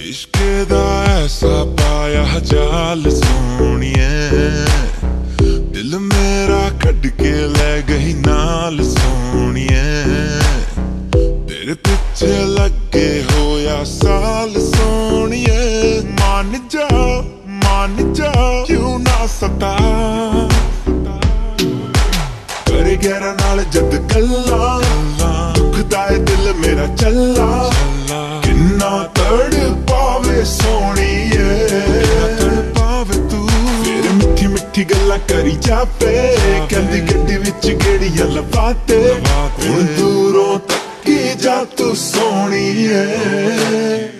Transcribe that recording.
इश्के दा ऐसा पाया जाल सोहणिए, दिल मेरा कढ़ के लै गई नाल सोहणिए। तेरे पिछे लगे होया साल सोहणिए, मान जा क्यों ना सता। करे गहरा नाल जद गल्ला, दुखदा है दिल मेरा चला। किन्ना तड़ पावे सोहणिए, फिर मिठी मिठी गल्लां करी जावे, कहंदी गड्डी विच गेड़ियां लवा दे। हुण दूरों तक्की जा तू सोहणिए।